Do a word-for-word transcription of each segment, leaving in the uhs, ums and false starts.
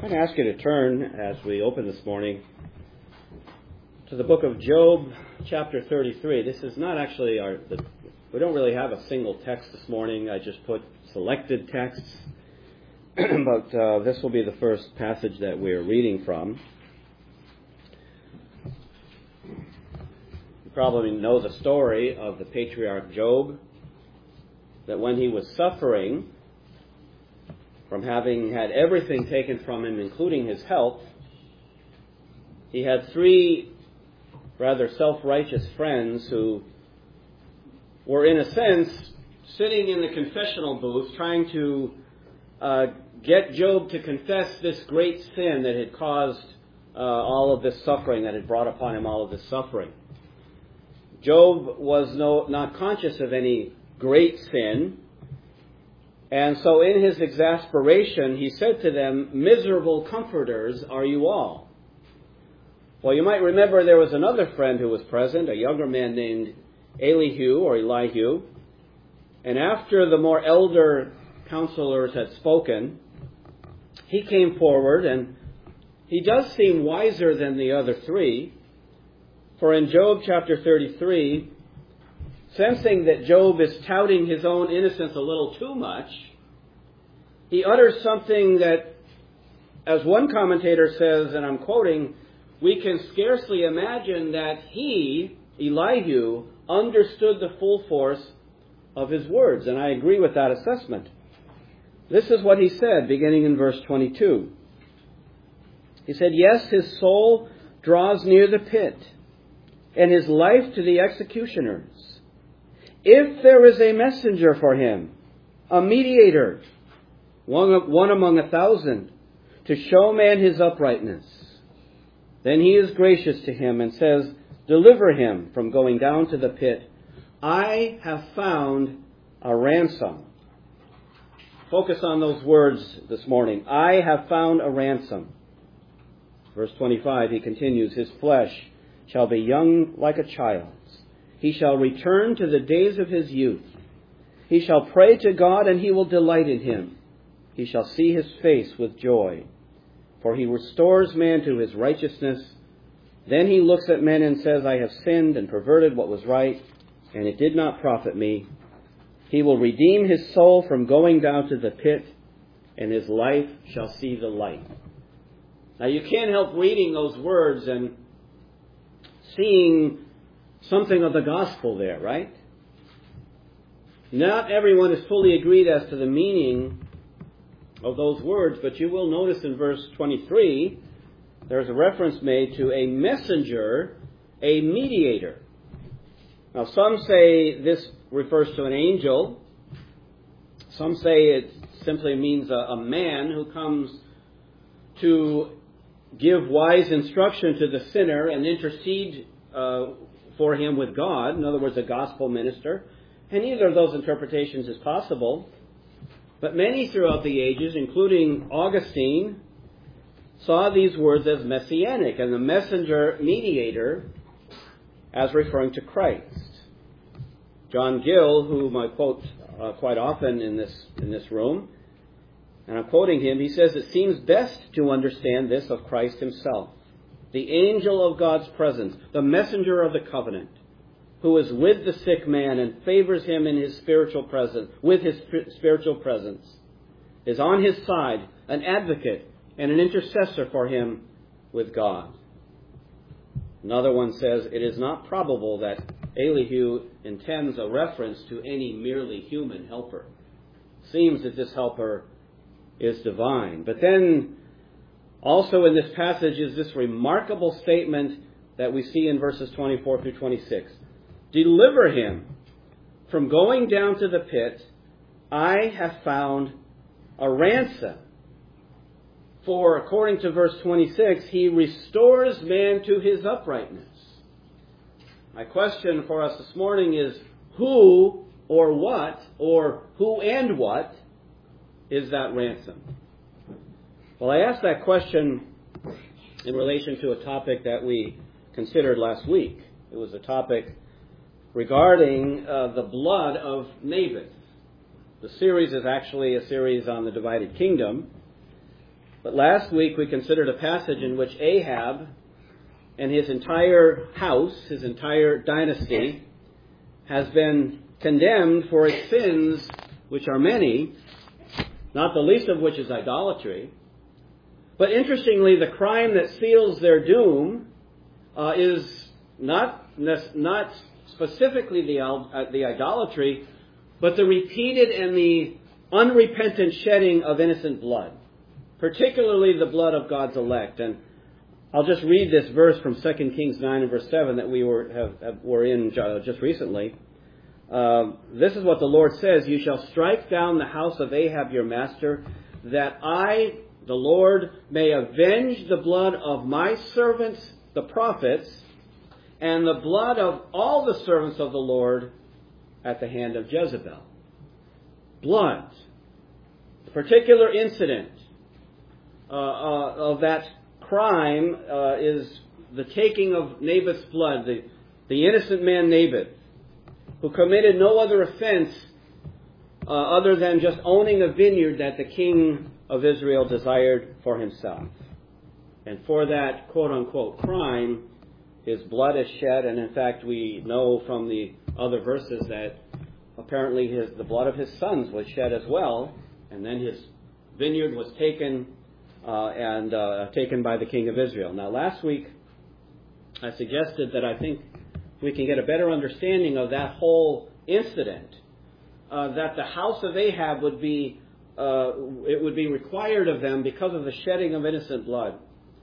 I'm going to ask you to turn, as we open this morning, to the book of Job, chapter thirty-three. This is not actually our... The, we don't really have a single text this morning. I just put selected texts. but uh, this will be the first passage that we're reading from. You probably know the story of the patriarch Job, that when he was suffering from having had everything taken from him, including his health, he had three rather self-righteous friends who were, in a sense, sitting in the confessional booth trying to uh, get Job to confess this great sin that had caused uh, all of this suffering, that had brought upon him all of this suffering. Job was no, not conscious of any great sin, and so in his exasperation, he said to them, "Miserable comforters are you all." Well, you might remember there was another friend who was present, a younger man named Elihu or Elihu. And after the more elder counselors had spoken, he came forward, and he does seem wiser than the other three. For in Job chapter thirty-three, sensing that Job is touting his own innocence a little too much, he utters something that, as one commentator says, and I'm quoting, "We can scarcely imagine that he, Elihu, understood the full force of his words." And I agree with that assessment. This is what he said, beginning in verse twenty-two. He said, "Yes, his soul draws near the pit, and his life to the executioners. If there is a messenger for him, a mediator, one, one among a thousand, to show man his uprightness, then he is gracious to him and says, 'Deliver him from going down to the pit. I have found a ransom.'" Focus on those words this morning. I have found a ransom. Verse twenty-five, he continues, "His flesh shall be young like a child's. He shall return to the days of his youth. He shall pray to God, and he will delight in him. He shall see his face with joy. For he restores man to his righteousness. Then he looks at men and says, 'I have sinned and perverted what was right, and it did not profit me.' He will redeem his soul from going down to the pit, and his life shall see the light." Now you can't help reading those words and seeing something of the gospel there, right? Not everyone is fully agreed as to the meaning of those words, but you will notice in verse twenty-three, there's a reference made to a messenger, a mediator. Now, some say this refers to an angel. Some say it simply means a, a man who comes to give wise instruction to the sinner and intercede uh, for him with God. In other words, a gospel minister. And either of those interpretations is possible. But many throughout the ages, including Augustine, saw these words as messianic, and the messenger mediator as referring to Christ. John Gill, whom I quote uh, quite often in this in this room, and I'm quoting him, he says, "It seems best to understand this of Christ himself, the angel of God's presence, the messenger of the covenant, who is with the sick man and favors him in his spiritual presence, with his spiritual presence, is on his side, an advocate and an intercessor for him with God." Another one says, "It is not probable that Elihu intends a reference to any merely human helper. Seems that this helper is divine." But then also in this passage is this remarkable statement that we see in verses twenty-four through twenty-six. "Deliver him from going down to the pit. I have found a ransom. For, according to verse twenty-six, he restores man to his uprightness." My question for us this morning is, who or what, or who and what, is that ransom? Well, I asked that question in relation to a topic that we considered last week. It was a topic regarding uh, the blood of Naboth. The series is actually a series on the divided kingdom. But last week we considered a passage in which Ahab and his entire house, his entire dynasty, has been condemned for its sins, which are many, not the least of which is idolatry. But interestingly, the crime that seals their doom uh, is not, not specifically the, uh, the idolatry, but the repeated and the unrepentant shedding of innocent blood, particularly the blood of God's elect. And I'll just read this verse from Second Kings nine and verse seven that we were, have, have, were in just recently. Uh, this is what the Lord says, "You shall strike down the house of Ahab your master, that I, the Lord, may avenge the blood of my servants, the prophets, and the blood of all the servants of the Lord at the hand of Jezebel." Blood. The particular incident uh, uh, of that crime uh, is the taking of Naboth's blood, the, the innocent man Naboth, who committed no other offense uh, other than just owning a vineyard that the king of Israel desired for himself. And for that quote-unquote crime, his blood is shed, and in fact we know from the other verses that apparently his, the blood of his sons was shed as well, and then his vineyard was taken uh, and uh, taken by the king of Israel. Now last week I suggested that I think we can get a better understanding of that whole incident, uh, that the house of Ahab would be, uh, it would be required of them because of the shedding of innocent blood.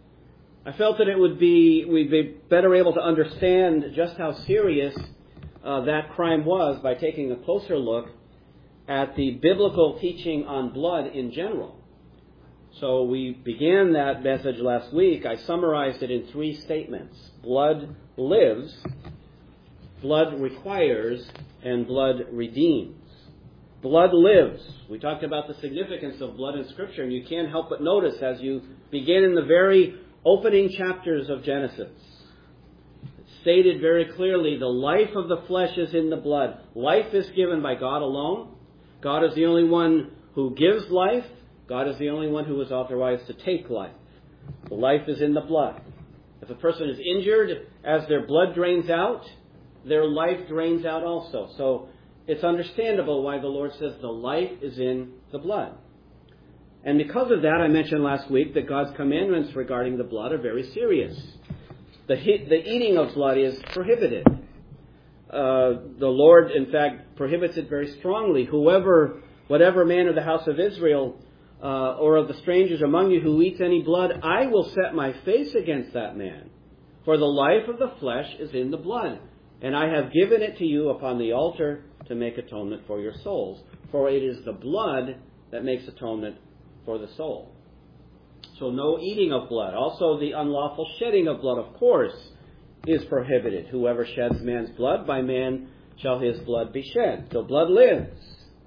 I felt that it would be, we'd be better able to understand just how serious uh, that crime was by taking a closer look at the biblical teaching on blood in general. So we began that message last week. I summarized it in three statements: blood lives, blood requires, and blood redeems. Blood lives. We talked about the significance of blood in Scripture, and you can't help but notice as you begin in the very opening chapters of Genesis. It's stated very clearly, the life of the flesh is in the blood. Life is given by God alone. God is the only one who gives life. God is the only one who is authorized to take life. The life is in the blood. If a person is injured, as their blood drains out, their life drains out also. So it's understandable why the Lord says the life is in the blood. And because of that, I mentioned last week that God's commandments regarding the blood are very serious. The, the eating of blood is prohibited. Uh, the Lord, in fact, prohibits it very strongly. Whoever, whatever man of the house of Israel uh, or of the strangers among you who eats any blood, I will set my face against that man. For the life of the flesh is in the blood. And I have given it to you upon the altar to make atonement for your souls. For it is the blood that makes atonement for the soul. So no eating of blood. Also the unlawful shedding of blood, of course, is prohibited. Whoever sheds man's blood, by man shall his blood be shed. So blood lives.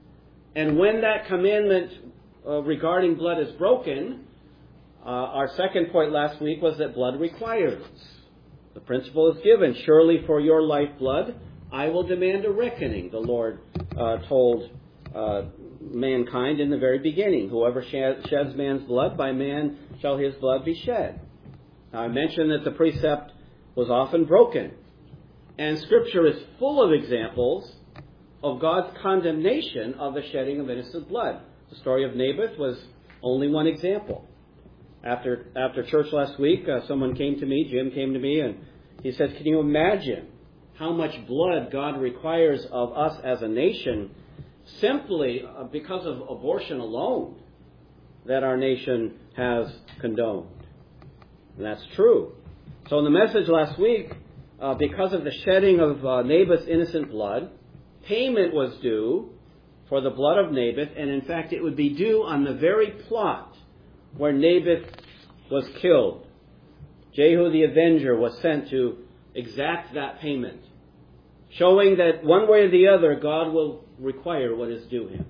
And when that commandment uh, regarding blood is broken, uh, our second point last week was that blood requires. The principle is given. Surely for your lifeblood, I will demand a reckoning, the Lord uh, told uh, mankind in the very beginning. Whoever sheds man's blood, by man shall his blood be shed. Now, I mentioned that the precept was often broken. And Scripture is full of examples of God's condemnation of the shedding of innocent blood. The story of Naboth was only one example. After after church last week, uh, someone came to me, Jim came to me, and he said, can you imagine how much blood God requires of us as a nation simply uh, because of abortion alone that our nation has condoned? And that's true. So in the message last week, uh, because of the shedding of uh, Naboth's innocent blood, payment was due for the blood of Naboth, and in fact it would be due on the very plot where Naboth was killed. Jehu the Avenger was sent to exact that payment, showing that one way or the other God will require what is due him.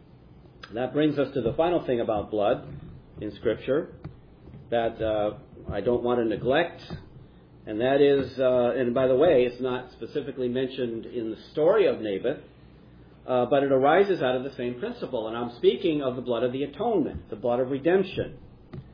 That brings us to the final thing about blood in Scripture that uh, I don't want to neglect, and that is, uh, and by the way, it's not specifically mentioned in the story of Naboth, uh, but it arises out of the same principle, and I'm speaking of the blood of the atonement, the blood of redemption.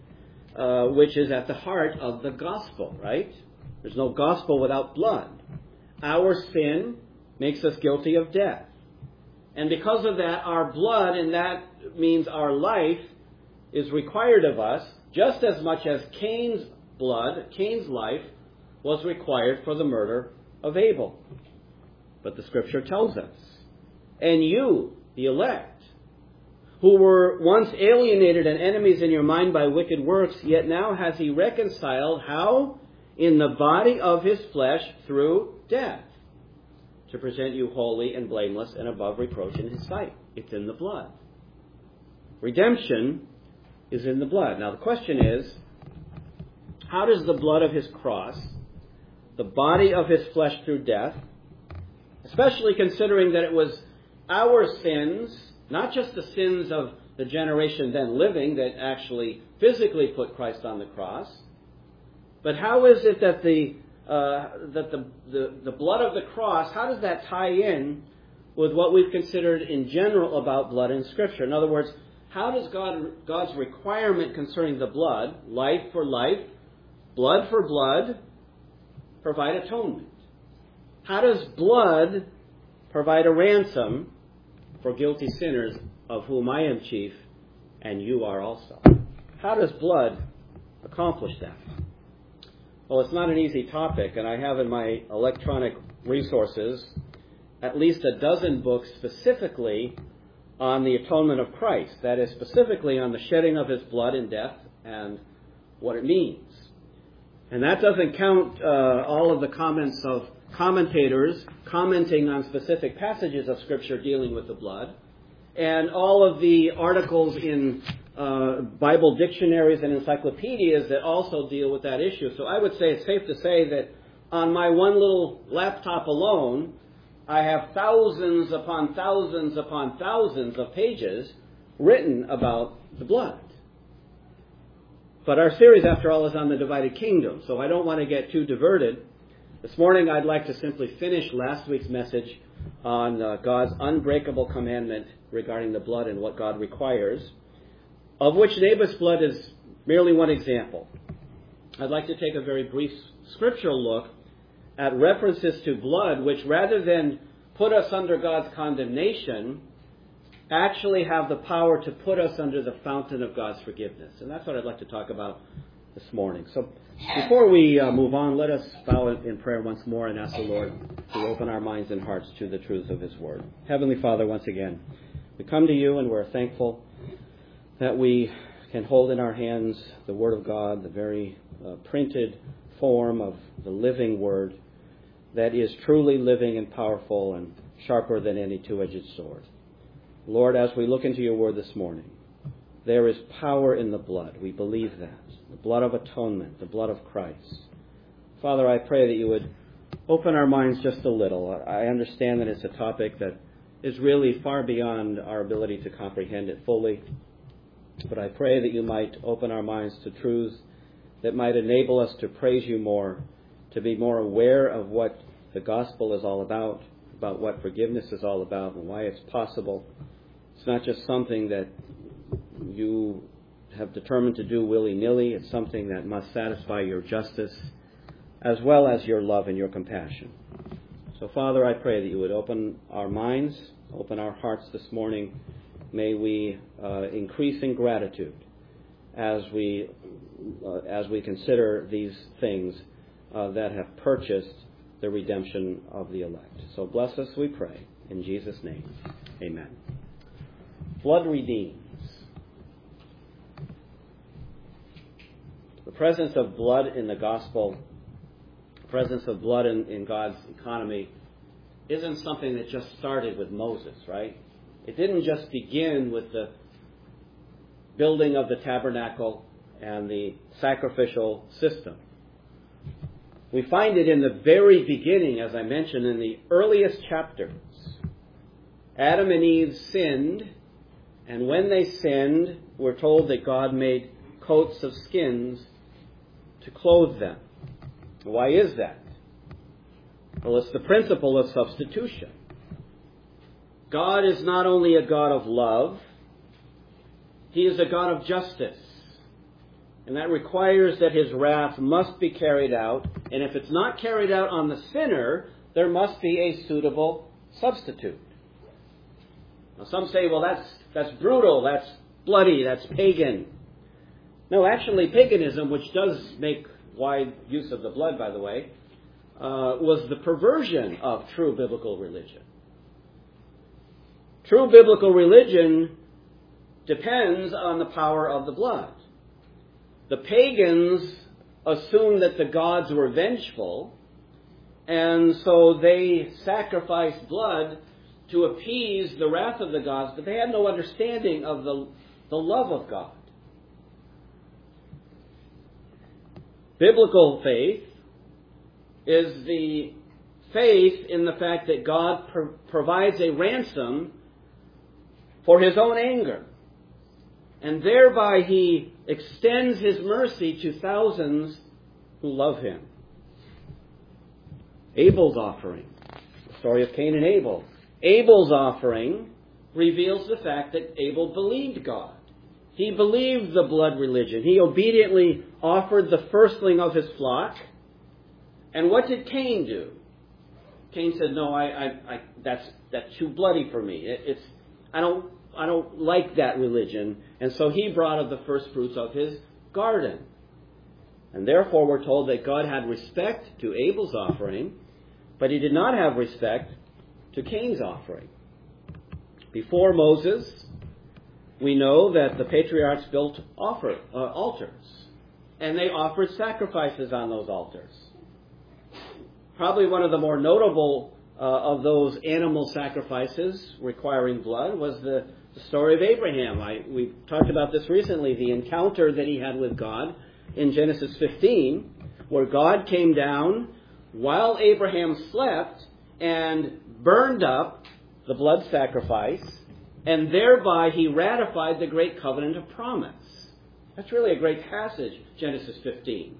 uh, which is at the heart of the gospel, right? There's no gospel without blood. Our sin makes us guilty of death. And because of that, our blood, and that means our life, is required of us just as much as Cain's blood, Cain's life, was required for the murder of Abel. But the Scripture tells us, and you, the elect, who were once alienated and enemies in your mind by wicked works, yet now has he reconciled, how? In the body of his flesh through death, to present you holy and blameless and above reproach in his sight. It's in the blood. Redemption is in the blood. Now the question is, how does the blood of his cross, the body of his flesh through death, especially considering that it was our sins, not just the sins of the generation then living that actually physically put Christ on the cross, but how is it that the uh, that the, the the blood of the cross, how does that tie in with what we've considered in general about blood in Scripture? In other words, how does God God's requirement concerning the blood, life for life, blood for blood, provide atonement? How does blood provide a ransom for guilty sinners, of whom I am chief, and you are also? How does blood accomplish that? Well, it's not an easy topic, and I have in my electronic resources at least a dozen books specifically on the atonement of Christ. That is, specifically on the shedding of his blood in death and what it means. And that doesn't count uh, all of the comments of commentators commenting on specific passages of Scripture dealing with the blood, and all of the articles in uh, Bible dictionaries and encyclopedias that also deal with that issue. So I would say it's safe to say that on my one little laptop alone, I have thousands upon thousands upon thousands of pages written about the blood. But our series, after all, is on the divided kingdom, so I don't want to get too diverted. This morning I'd like to simply finish last week's message on uh, God's unbreakable commandment regarding the blood and what God requires, of which Naboth's blood is merely one example. I'd like to take a very brief scriptural look at references to blood, which rather than put us under God's condemnation, actually have the power to put us under the fountain of God's forgiveness. And that's what I'd like to talk about this morning. So before we uh, move on, let us bow in prayer once more and ask the Lord to open our minds and hearts to the truths of his word. Heavenly Father, once again, we come to you and we're thankful that we can hold in our hands the word of God, the very uh, printed form of the living word that is truly living and powerful and sharper than any two-edged sword. Lord, as we look into your word this morning, there is power in the blood. We believe that. The blood of atonement, the blood of Christ. Father, I pray that you would open our minds just a little. I understand that it's a topic that is really far beyond our ability to comprehend it fully. But I pray that you might open our minds to truths that might enable us to praise you more, to be more aware of what the gospel is all about, about what forgiveness is all about and why it's possible. It's not just something that you have determined to do willy-nilly. It's something that must satisfy your justice as well as your love and your compassion. So, Father, I pray that you would open our minds, open our hearts this morning. May we uh, increase in gratitude as we uh, as we consider these things uh, that have purchased the redemption of the elect. So bless us, we pray. In Jesus' name, amen. Blood redeems. The presence of blood in the gospel, the presence of blood in, in God's economy, isn't something that just started with Moses, right? It didn't just begin with the building of the tabernacle and the sacrificial system. We find it in the very beginning, as I mentioned, in the earliest chapters. Adam and Eve sinned, and when they sinned, we're told that God made coats of skins to clothe them. Why is that? Well, it's the principle of substitution. God is not only a God of love, he is a God of justice. And that requires that his wrath must be carried out. And if it's not carried out on the sinner, there must be a suitable substitute. Now some say, well, that's that's brutal, that's bloody, that's pagan. No, actually, paganism, which does make wide use of the blood, by the way, uh, was the perversion of true biblical religion. True biblical religion depends on the power of the blood. The pagans assumed that the gods were vengeful, and so they sacrificed blood to appease the wrath of the gods, but they had no understanding of the, the love of God. Biblical faith is the faith in the fact that God pro- provides a ransom for his own anger. And thereby he extends his mercy to thousands who love him. Abel's offering, the story of Cain and Abel. Abel's offering reveals the fact that Abel believed God. He believed the blood religion. He obediently offered the firstling of his flock. And what did Cain do? Cain said, "No, I, I, I that's that's too bloody for me. It, it's I don't I don't like that religion." And so he brought of the first fruits of his garden. And therefore, we're told that God had respect to Abel's offering, but he did not have respect to Cain's offering. Before Moses, we know that the patriarchs built offer, uh, altars, and they offered sacrifices on those altars. Probably one of the more notable uh, of those animal sacrifices requiring blood was the, the story of Abraham. I, we talked about this recently, the encounter that he had with God in Genesis fifteen, where God came down while Abraham slept and burned up the blood sacrifice, and thereby he ratified the great covenant of promise. That's really a great passage, Genesis fifteen.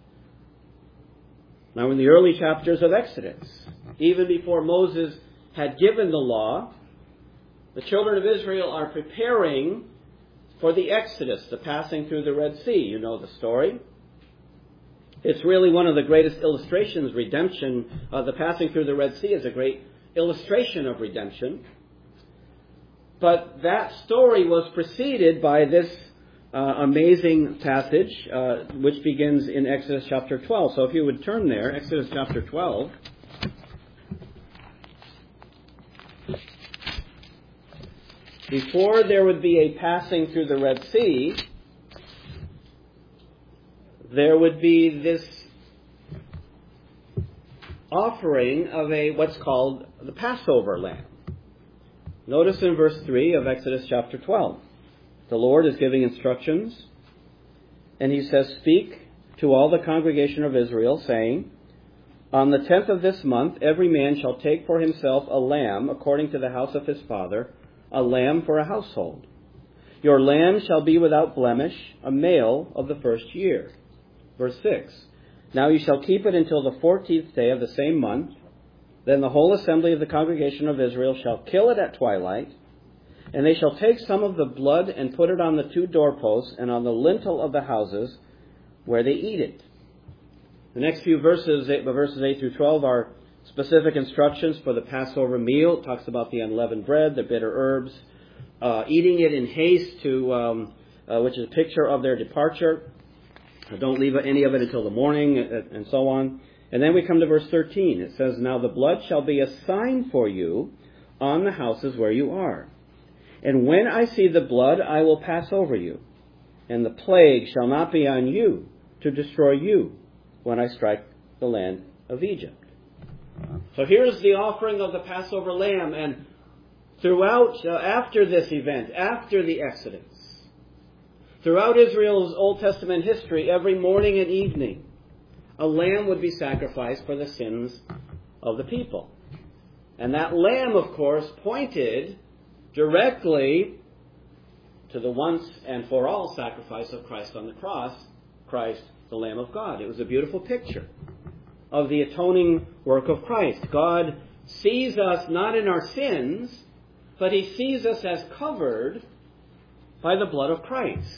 Now, in the early chapters of Exodus, even before Moses had given the law, the children of Israel are preparing for the Exodus, the passing through the Red Sea. You know the story. It's really one of the greatest illustrations, redemption. Uh, the passing through the Red Sea is a great illustration of redemption. But that story was preceded by this uh, amazing passage, uh, which begins in Exodus chapter twelve. So if you would turn there, Exodus chapter twelve. Before there would be a passing through the Red Sea, there would be this offering of a what's called the Passover lamb. Notice in verse three of Exodus chapter twelve, the Lord is giving instructions, and he says, "Speak to all the congregation of Israel, saying, on the tenth of this month every man shall take for himself a lamb according to the house of his father, a lamb for a household. Your lamb shall be without blemish, a male of the first year." Verse six, "Now you shall keep it until the fourteenth day of the same month. Then the whole assembly of the congregation of Israel shall kill it at twilight, and they shall take some of the blood and put it on the two doorposts and on the lintel of the houses where they eat it." The next few verses, verses eight through twelve, are specific instructions for the Passover meal. It talks about the unleavened bread, the bitter herbs, uh, eating it in haste, to um, uh, which is a picture of their departure. Don't leave any of it until the morning, and so on. And then we come to verse thirteen. It says, "Now the blood shall be a sign for you on the houses where you are. And when I see the blood, I will pass over you. And the plague shall not be on you to destroy you when I strike the land of Egypt." So here's the offering of the Passover lamb. And throughout, uh, after this event, after the Exodus, throughout Israel's Old Testament history, every morning and evening, a lamb would be sacrificed for the sins of the people. And that lamb, of course, pointed directly to the once and for all sacrifice of Christ on the cross, Christ, the Lamb of God. It was a beautiful picture of the atoning work of Christ. God sees us not in our sins, but he sees us as covered by the blood of Christ.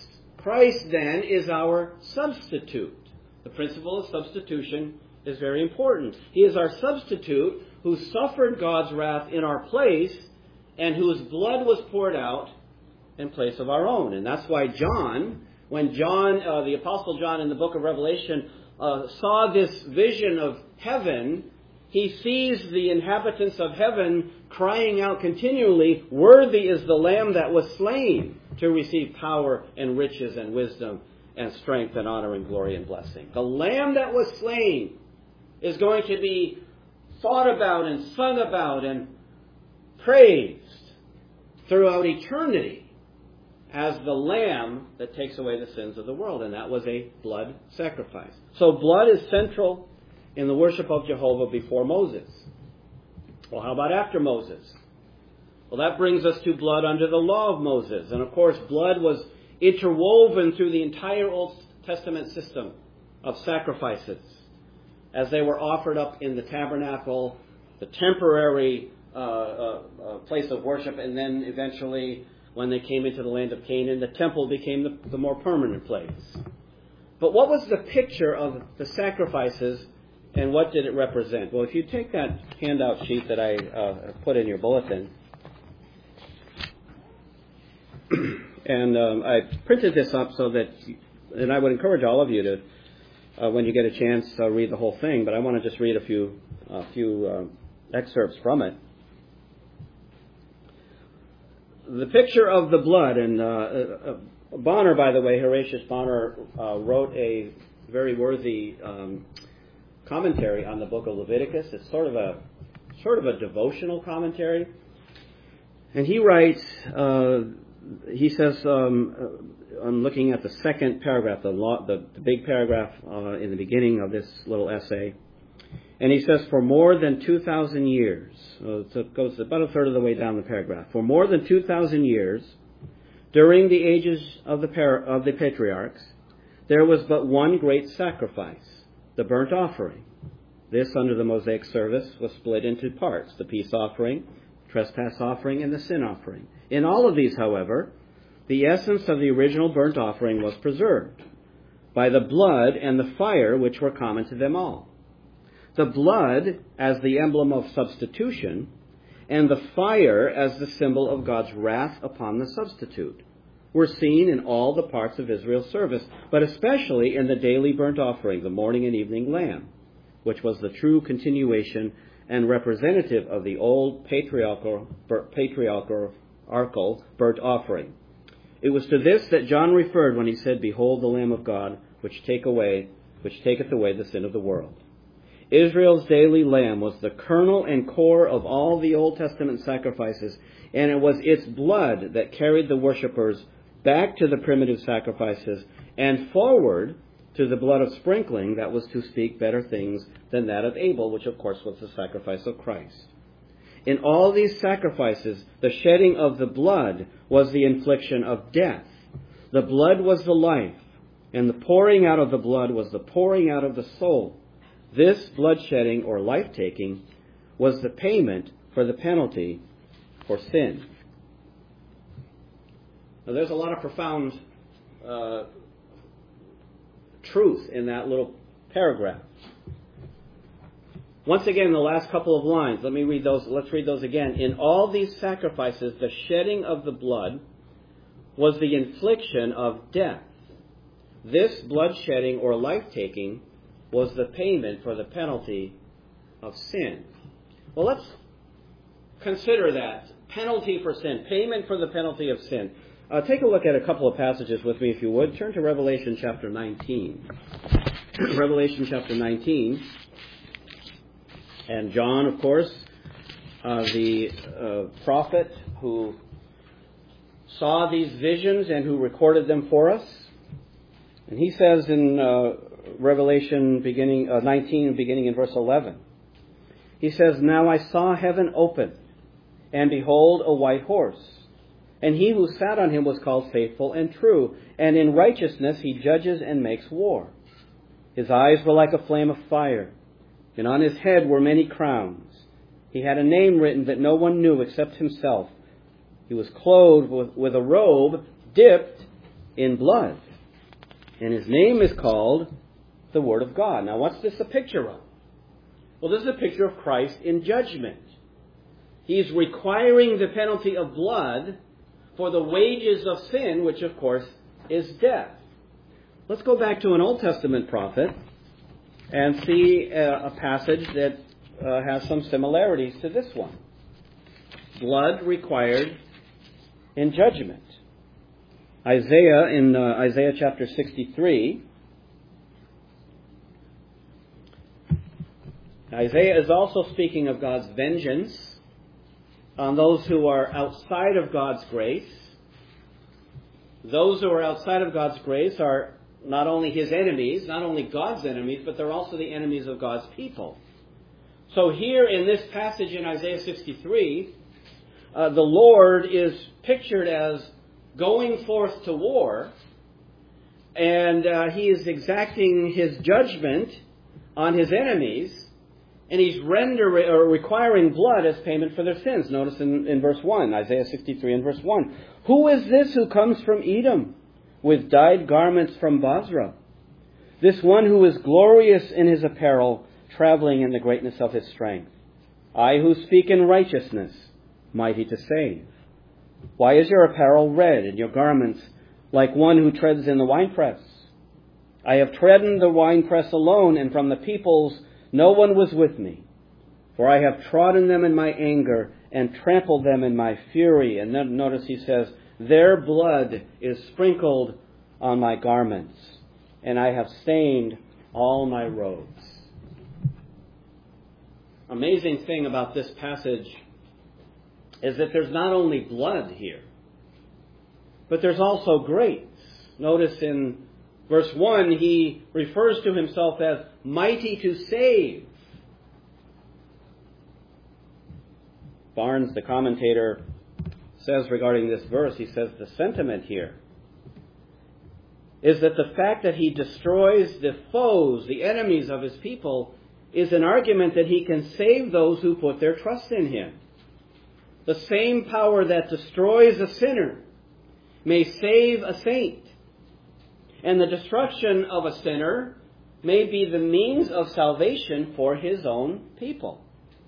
Christ then is our substitute. The principle of substitution is very important. He is our substitute who suffered God's wrath in our place and whose blood was poured out in place of our own. And that's why John, when John, uh, the Apostle John in the book of Revelation, uh, saw this vision of heaven, he sees the inhabitants of heaven crying out continually, "Worthy is the Lamb that was slain to receive power and riches and wisdom and strength and honor and glory and blessing." The Lamb that was slain is going to be thought about and sung about and praised throughout eternity as the Lamb that takes away the sins of the world. And that was a blood sacrifice. So blood is central in the worship of Jehovah before Moses. Well, how about after Moses? Well, that brings us to blood under the law of Moses. And of course, blood was interwoven through the entire Old Testament system of sacrifices as they were offered up in the tabernacle, the temporary uh, uh, uh, place of worship, and then eventually, when they came into the land of Canaan, the temple became the, the more permanent place. But what was the picture of the sacrifices, and what did it represent? Well, if you take that handout sheet that I uh, put in your bulletin, and um, I printed this up so that, and I would encourage all of you to, uh, when you get a chance, uh, read the whole thing. But I want to just read a few, a few uh, excerpts from it. The picture of the blood, and uh, uh, Bonner, by the way, Horatius Bonner, uh, wrote a very worthy um, commentary on the book of Leviticus. It's sort of a sort of a devotional commentary, and he writes. Uh, he says, um, uh, I'm looking at the second paragraph, the, law, the, the big paragraph uh, in the beginning of this little essay, and he says, for more than two thousand years, uh, so it goes about a third of the way down the paragraph. For more than two thousand years, during the ages of the par- of the patriarchs, there was but one great sacrifice, the burnt offering. This, under the Mosaic service, was split into parts, the peace offering, trespass offering, and the sin offering. In all of these, however, the essence of the original burnt offering was preserved by the blood and the fire which were common to them all. The blood as the emblem of substitution, and the fire as the symbol of God's wrath upon the substitute, were seen in all the parts of Israel's service, but especially in the daily burnt offering, the morning and evening lamb, which was the true continuation and representative of the old patriarchal, patriarchal burnt offering. It was to this that John referred when he said, "Behold the Lamb of God, which take away, which taketh away the sin of the world." Israel's daily lamb was the kernel and core of all the Old Testament sacrifices, and it was its blood that carried the worshippers back to the primitive sacrifices and forward to the blood of sprinkling that was to speak better things than that of Abel, which of course was the sacrifice of Christ. In all these sacrifices, the shedding of the blood was the infliction of death. The blood was the life, and the pouring out of the blood was the pouring out of the soul. This bloodshedding, or life-taking, was the payment for the penalty for sin. Now, there's a lot of profound uh, truth in that little paragraph. Once again, the last couple of lines, let me read those. Let's read those again. In all these sacrifices, the shedding of the blood was the infliction of death. This bloodshedding, or life-taking, was the payment for the penalty of sin. Well, let's consider that. Penalty for sin. Payment for the penalty of sin. Uh, take a look at a couple of passages with me, if you would. Turn to Revelation chapter nineteen. Revelation chapter nineteen. And John, of course, uh, the uh, prophet who saw these visions and who recorded them for us. And he says in uh, Revelation beginning uh, nineteen, beginning in verse eleven, he says, "Now I saw heaven open, and behold, a white horse. And he who sat on him was called Faithful and True, and in righteousness he judges and makes war. His eyes were like a flame of fire, and on his head were many crowns. He had a name written that no one knew except himself. He was clothed with, with a robe dipped in blood, And his name is called the Word of God. Now, what's this a picture of? Well, this is a picture of Christ in judgment. He's requiring the penalty of blood for the wages of sin, which, of course, is death. Let's go back to an Old Testament prophet and see a, a passage that uh, has some similarities to this one. Blood required in judgment. Isaiah, in uh, Isaiah chapter sixty-three, Isaiah is also speaking of God's vengeance on those who are outside of God's grace. Those who are outside of God's grace are not only His enemies, not only God's enemies, but they're also the enemies of God's people. So here in this passage in Isaiah sixty-three, uh, the Lord is pictured as going forth to war, and uh, He is exacting His judgment on His enemies, and He's rendering or requiring blood as payment for their sins. Notice in, in verse one, Isaiah sixty-three and verse one. Who is this who comes from Edom with dyed garments from Basra? This one who is glorious in his apparel, traveling in the greatness of his strength. I who speak in righteousness, mighty to save. Why is your apparel red and your garments like one who treads in the winepress? I have trodden the winepress alone, and from the peoples no one was with me. For I have trodden them in my anger and trampled them in my fury. And then notice he says, their blood is sprinkled on my garments, and I have stained all my robes. Amazing thing about this passage is that there's not only blood here, but there's also grace. Notice in verse one, he refers to himself as mighty to save. Barnes, the commentator, says regarding this verse, he says the sentiment here is that the fact that he destroys the foes, the enemies of his people, is an argument that he can save those who put their trust in him. The same power that destroys a sinner may save a saint. And the destruction of a sinner may be the means of salvation for his own people.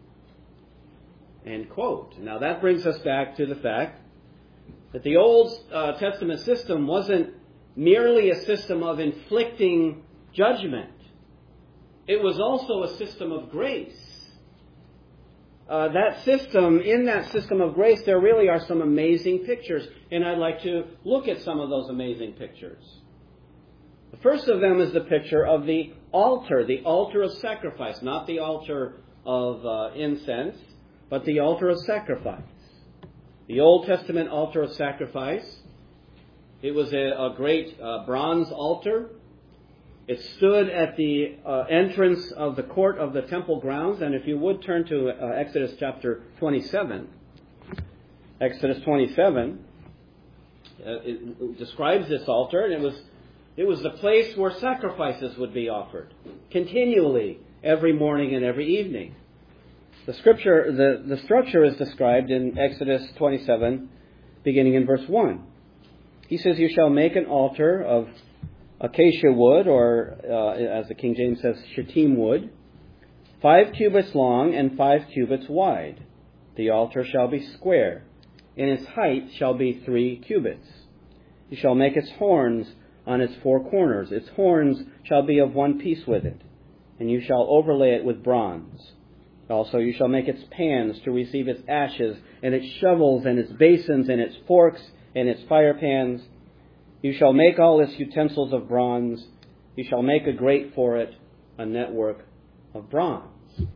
End quote. Now that brings us back to the fact that the Old uh, Testament system wasn't merely a system of inflicting judgment. It was also a system of grace. Uh, that system, in that system of grace, there really are some amazing pictures. And I'd like to look at some of those amazing pictures. The first of them is the picture of the altar, the altar of sacrifice, not the altar of uh, incense, but the altar of sacrifice. The Old Testament altar of sacrifice, it was a, a great uh, bronze altar. It stood at the uh, entrance of the court of the temple grounds. And if you would turn to uh, Exodus chapter twenty-seven. Exodus twenty-seven uh, it describes this altar, and it was it was the place where sacrifices would be offered continually every morning and every evening. The scripture, the, the structure is described in Exodus twenty-seven, beginning in verse one. He says, "You shall make an altar of acacia wood," or uh, as the King James says, shittim wood, five cubits long and five cubits wide. The altar shall be square, and its height shall be three cubits. You shall make its horns on its four corners. Its horns shall be of one piece with it, and you shall overlay it with bronze. Also you shall make its pans to receive its ashes, and its shovels, and its basins, and its forks, and its fire pans. You shall make all its utensils of bronze. You shall make a grate for it, a network of bronze.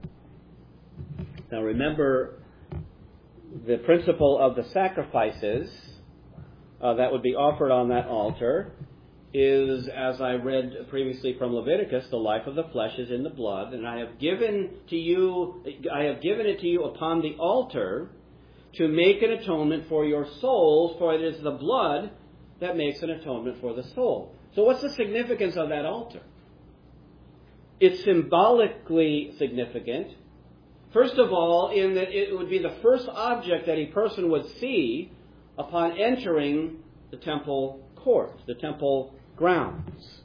Now remember, the principle of the sacrifices uh, that would be offered on that altar is, as I read previously from Leviticus, the life of the flesh is in the blood, and I have given to you, I have given it to you upon the altar to make an atonement for your souls, for it is the blood that makes an atonement for the soul. So what's the significance of that altar? It's symbolically significant. First of all, in that it would be the first object that a person would see upon entering the temple court, the temple grounds.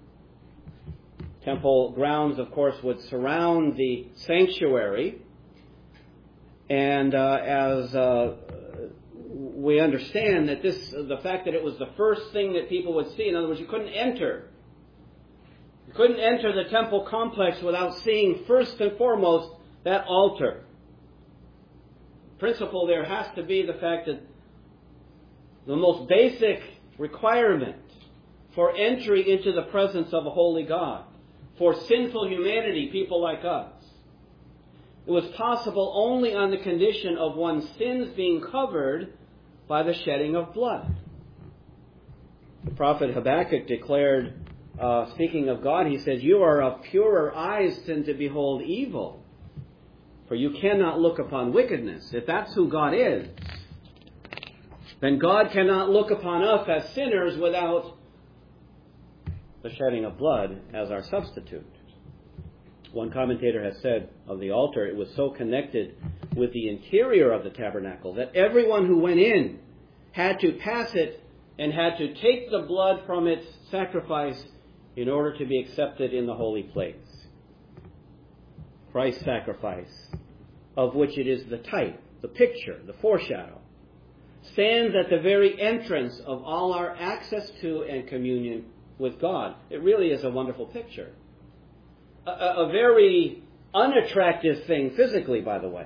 Temple grounds, of course, would surround the sanctuary. And uh, as uh, we understand that this, the fact that it was the first thing that people would see, in other words, you couldn't enter. You couldn't enter the temple complex without seeing first and foremost that altar. The principle there has to be the fact that the most basic requirement for entry into the presence of a holy God, for sinful humanity, people like us, it was possible only on the condition of one's sins being covered by the shedding of blood. The prophet Habakkuk declared, uh, speaking of God, he says, "You are of purer eyes than to behold evil, for you cannot look upon wickedness." If that's who God is, then God cannot look upon us as sinners without the shedding of blood as our substitute. One commentator has said of the altar, it was so connected with the interior of the tabernacle that everyone who went in had to pass it and had to take the blood from its sacrifice in order to be accepted in the holy place. Christ's sacrifice, of which it is the type, the picture, the foreshadow, stands at the very entrance of all our access to and communion with God. It really is a wonderful picture. A, a very unattractive thing physically, by the way.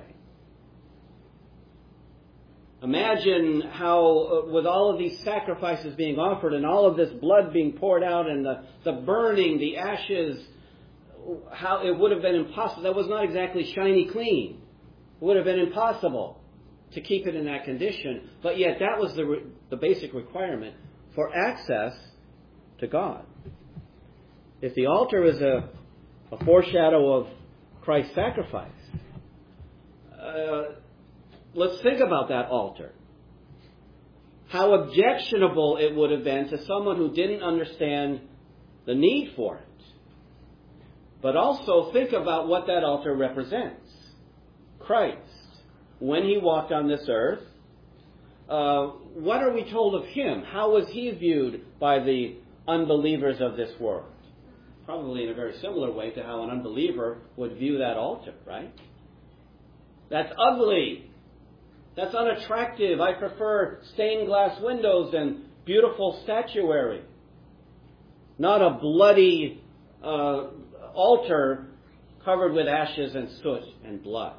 Imagine how, uh, with all of these sacrifices being offered and all of this blood being poured out and the, the burning, the ashes, how it would have been impossible. That was not exactly shiny clean. It would have been impossible to keep it in that condition. But yet that was the, re- the basic requirement for access to God. If the altar is a, a foreshadow of Christ's sacrifice, uh, let's think about that altar. How objectionable it would have been to someone who didn't understand the need for it. But also think about what that altar represents. Christ, when he walked on this earth, uh, what are we told of him? How was he viewed by the unbelievers of this world? Probably in a very similar way to how an unbeliever would view that altar, right? That's ugly. That's unattractive. I prefer stained glass windows and beautiful statuary. Not a bloody uh, altar covered with ashes and soot and blood.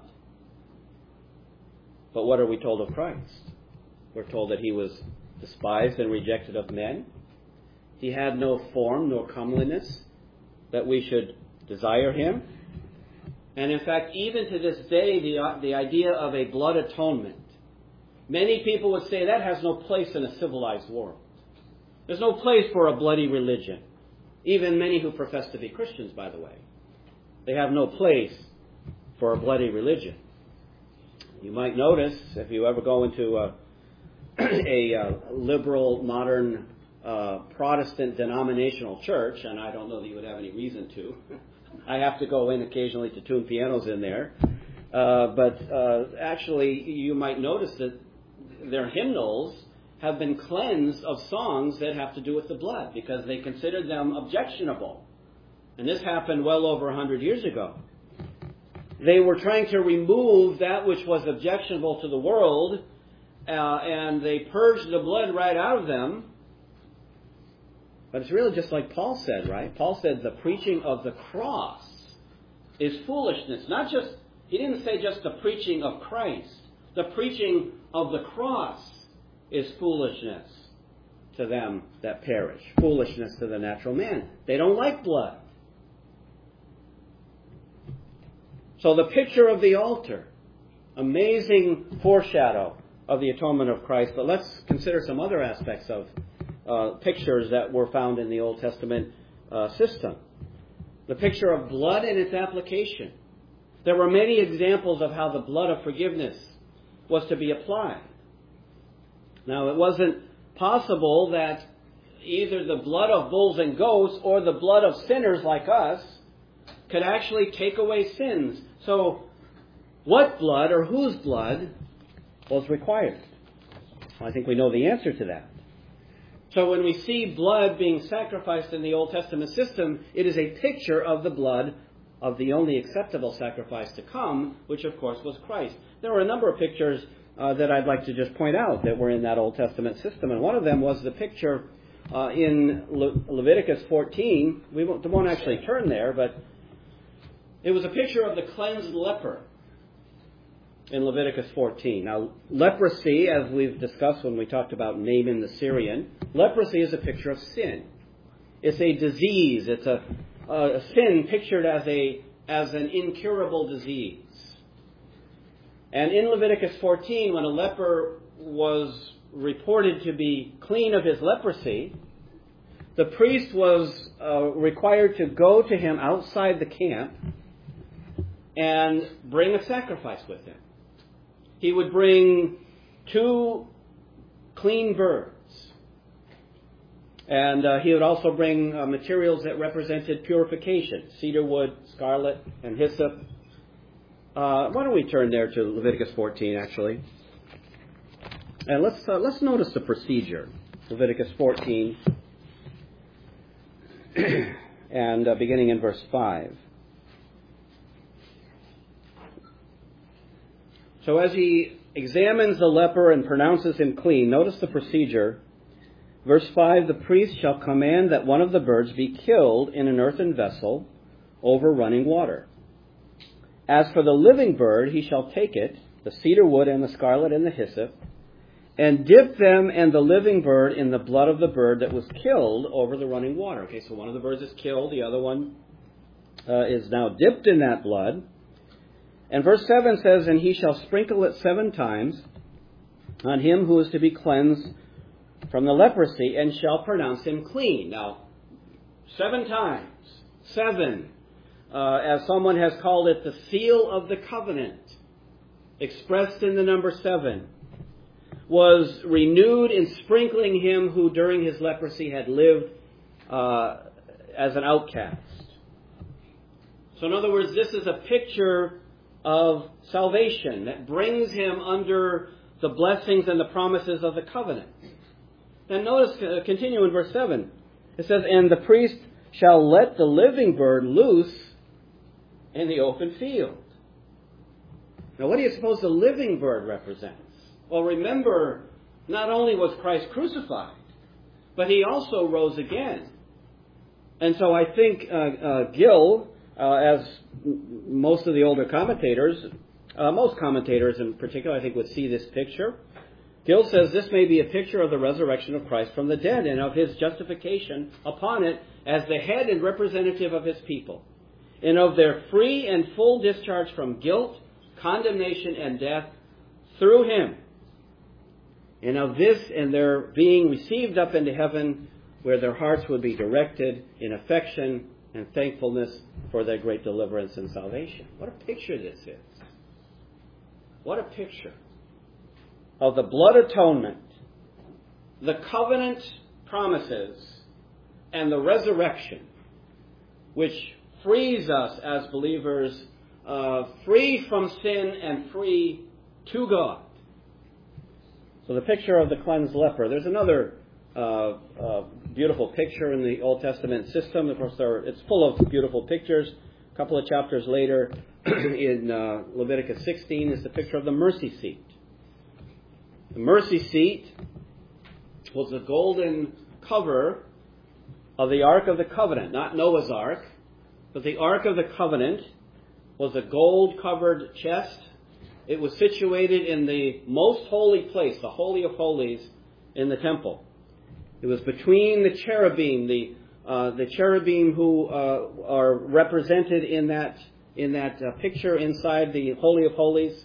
But what are we told of Christ? We're told that he was despised and rejected of men. He had no form nor comeliness that we should desire him. And in fact, even to this day, the, the idea of a blood atonement, many people would say that has no place in a civilized world. There's no place for a bloody religion. Even many who profess to be Christians, by the way. They have no place for a bloody religion. You might notice, if you ever go into a, a, a liberal, modern, uh, Protestant denominational church, and I don't know that you would have any reason to. I have to go in occasionally to tune pianos in there. Uh, but uh, actually, you might notice that their hymnals have been cleansed of songs that have to do with the blood because they considered them objectionable. And this happened well over one hundred years ago. They were trying to remove that which was objectionable to the world, uh, and they purged the blood right out of them. But it's really just like Paul said, right? Paul said the preaching of the cross is foolishness. Not just, he didn't say just the preaching of Christ. The preaching of the cross is foolishness to them that perish. Foolishness to the natural man. They don't like blood. So the picture of the altar, amazing foreshadow of the atonement of Christ. But let's consider some other aspects of uh, pictures that were found in the Old Testament uh, system. The picture of blood and its application. There were many examples of how the blood of forgiveness was to be applied. Now, it wasn't possible that either the blood of bulls and goats or the blood of sinners like us could actually take away sins. So, what blood or whose blood was required? Well, I think we know the answer to that. So when we see blood being sacrificed in the Old Testament system, it is a picture of the blood of the only acceptable sacrifice to come, which of course was Christ. There were a number of pictures uh, that I'd like to just point out that were in that Old Testament system, and one of them was the picture uh, in Le- Leviticus fourteen. We won't, won't actually turn there, but it was a picture of the cleansed leper in Leviticus fourteen. Now, leprosy, as we've discussed when we talked about Naaman the Syrian, leprosy is a picture of sin. It's a disease. It's a, a sin pictured as a as an incurable disease. And in Leviticus fourteen, when a leper was reported to be clean of his leprosy, the priest was uh, required to go to him outside the camp and bring a sacrifice with him. He would bring two clean birds. And uh, he would also bring uh, materials that represented purification, cedar wood, scarlet, and hyssop. Uh, why don't we turn there to Leviticus fourteen, actually. And let's, uh, let's notice the procedure. Leviticus fourteen, and uh, beginning in verse five. So as he examines the leper and pronounces him clean, notice the procedure. Verse five, the priest shall command that one of the birds be killed in an earthen vessel over running water. As for the living bird, he shall take it, the cedar wood and the scarlet and the hyssop, and dip them and the living bird in the blood of the bird that was killed over the running water. Okay, so one of the birds is killed, the other one uh, is now dipped in that blood. And verse seven says, and he shall sprinkle it seven times on him who is to be cleansed from the leprosy, and shall pronounce him clean. Now, seven times, seven, uh, as someone has called it, the seal of the covenant, expressed in the number seven, was renewed in sprinkling him who during his leprosy had lived uh, as an outcast. So in other words, this is a picture of salvation that brings him under the blessings and the promises of the covenant. And notice, uh, continue in verse seven. It says, and the priest shall let the living bird loose in the open field. Now, what do you suppose the living bird represents? Well, remember, not only was Christ crucified, but he also rose again. And so I think uh, uh, Gill, uh, as most of the older commentators, uh, most commentators in particular, I think would see this picture. Gill says this may be a picture of the resurrection of Christ from the dead and of his justification upon it as the head and representative of his people, and of their free and full discharge from guilt, condemnation, and death through him, and of this and their being received up into heaven, where their hearts would be directed in affection and thankfulness for their great deliverance and salvation. What a picture this is. What a picture of the blood atonement, the covenant promises, and the resurrection, which frees us as believers uh, free from sin and free to God. So the picture of the cleansed leper. There's another uh, uh, beautiful picture in the Old Testament system. Of course, there are, it's full of beautiful pictures. A couple of chapters later in uh, Leviticus sixteen is the picture of the mercy seat. The mercy seat was the golden cover of the Ark of the Covenant, not Noah's Ark, but the Ark of the Covenant was a gold-covered chest. It was situated in the most holy place, the Holy of Holies, in the temple. It was between the cherubim, the uh, the cherubim who uh, are represented in that in that uh, picture inside the Holy of Holies.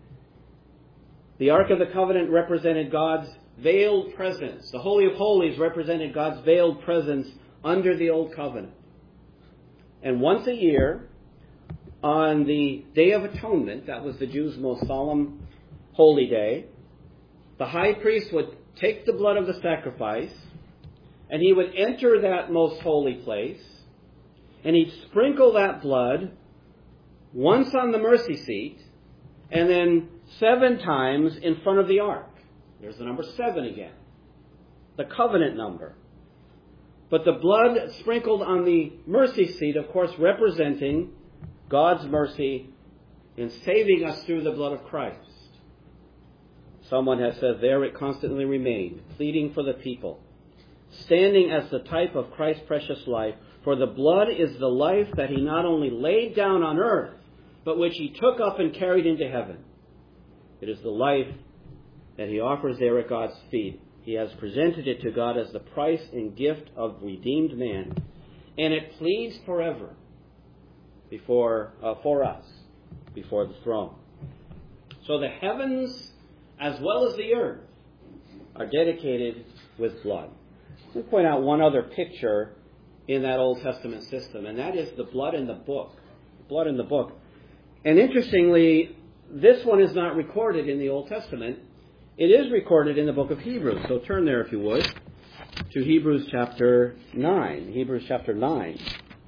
The Ark of the Covenant represented God's veiled presence. The Holy of Holies represented God's veiled presence under the Old Covenant. And once a year, on the Day of Atonement, that was the Jews' most solemn holy day, the high priest would take the blood of the sacrifice, and he would enter that most holy place, and he'd sprinkle that blood once on the mercy seat, and then seven times in front of the ark. There's the number seven again. the covenant number. But the blood sprinkled on the mercy seat, of course, representing God's mercy in saving us through the blood of Christ. Someone has said, there it constantly remained, pleading for the people, standing as the type of Christ's precious life. For the blood is the life that he not only laid down on earth, but which he took up and carried into heaven. It is the life that he offers there at God's feet. He has presented it to God as the price and gift of redeemed man. And it pleads forever before uh, for us, before the throne. So the heavens, as well as the earth, are dedicated with blood. Let me point out one other picture in that Old Testament system, and that is the blood in the book. Blood in the book. And interestingly, this one is not recorded in the Old Testament. It is recorded in the book of Hebrews. So turn there, if you would, to Hebrews chapter nine. Hebrews chapter nine.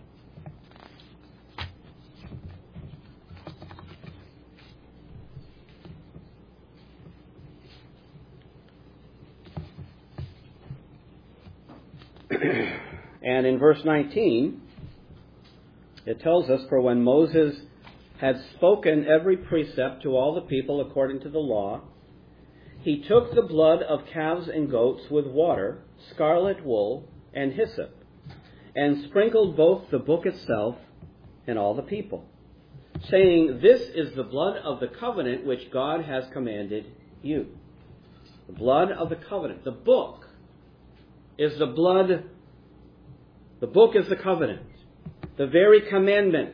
And in verse nineteen, it tells us, for when Moses had spoken every precept to all the people according to the law, he took the blood of calves and goats with water, scarlet wool, and hyssop, and sprinkled both the book itself and all the people, saying, this is the blood of the covenant which God has commanded you. The blood of the covenant. The book is the blood. The book is the covenant. The very commandments,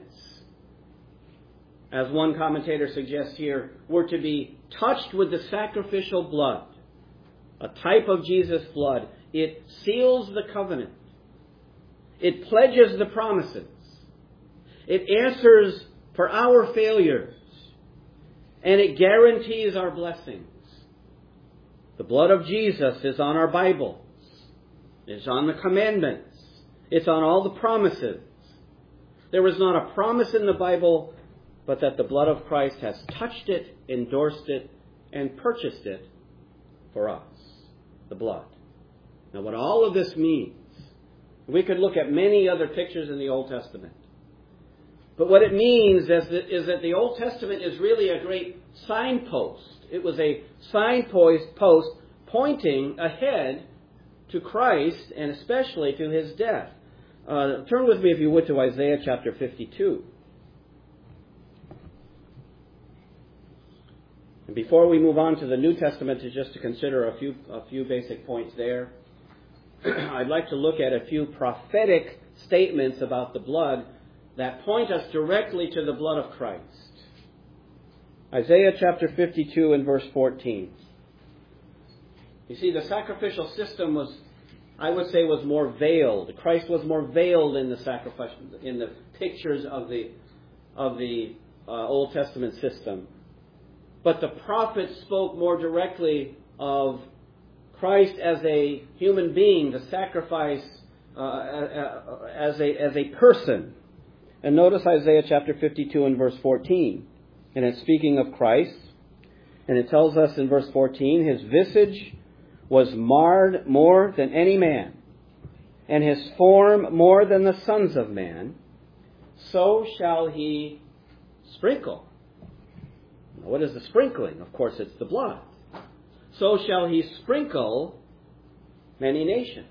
as one commentator suggests here, were to be touched with the sacrificial blood, a type of Jesus' blood. It seals the covenant. It pledges the promises. It answers for our failures. And it guarantees our blessings. The blood of Jesus is on our Bibles. It's on the commandments. It's on all the promises. There is not a promise in the Bible but that the blood of Christ has touched it, endorsed it, and purchased it for us. The blood. Now what all of this means, we could look at many other pictures in the Old Testament. But what it means is that, is that the Old Testament is really a great signpost. It was a signpost post pointing ahead to Christ and especially to his death. Uh, turn with me, if you would, to Isaiah chapter fifty-two. And before we move on to the New Testament, to just to consider a few a few basic points there, I'd like to look at a few prophetic statements about the blood that point us directly to the blood of Christ. Isaiah chapter fifty-two and verse fourteen. You see, the sacrificial system was, I would say, was more veiled. Christ was more veiled in the sacrifice, in the pictures of the of the uh, Old Testament system. But the prophets spoke more directly of Christ as a human being, the sacrifice uh, as a as a person. And notice Isaiah chapter fifty-two and verse fourteen. And it's speaking of Christ. And it tells us in verse fourteen, his visage was marred more than any man, and his form more than the sons of man. So shall he sprinkle. What is the sprinkling? Of course, it's the blood. So shall he sprinkle many nations.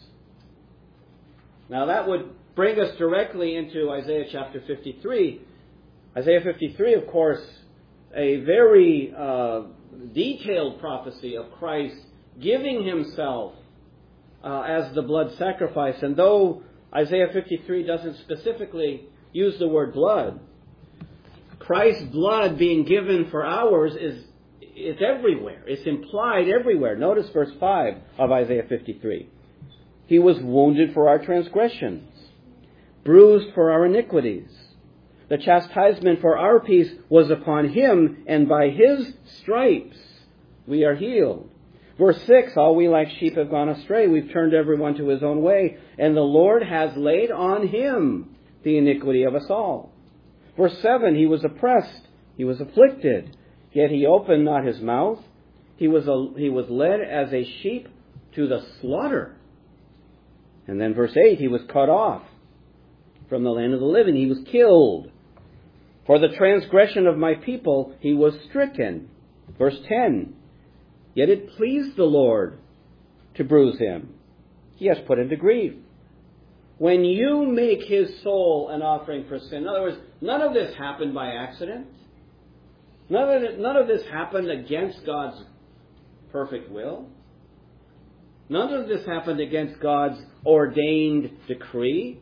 Now that would bring us directly into Isaiah chapter fifty-three. Isaiah fifty-three, of course, a very uh, detailed prophecy of Christ giving himself uh, as the blood sacrifice. And though Isaiah fifty-three doesn't specifically use the word blood, Christ's blood being given for ours is it's everywhere. It's implied everywhere. Notice verse five of Isaiah fifty-three. He was wounded for our transgressions, bruised for our iniquities. The chastisement for our peace was upon him, and by his stripes we are healed. Verse six, all we like sheep have gone astray. We've turned everyone to his own way, and the Lord has laid on him the iniquity of us all. Verse seven, he was oppressed, he was afflicted, yet he opened not his mouth. He was a, he was led as a sheep to the slaughter. And then verse eight, he was cut off from the land of the living. He was killed. For the transgression of my people, he was stricken. Verse ten, yet it pleased the Lord to bruise him. He has put him to grief. When you make his soul an offering for sin, in other words, none of this happened by accident. None of it, none of this happened against God's perfect will. None of this happened against God's ordained decree.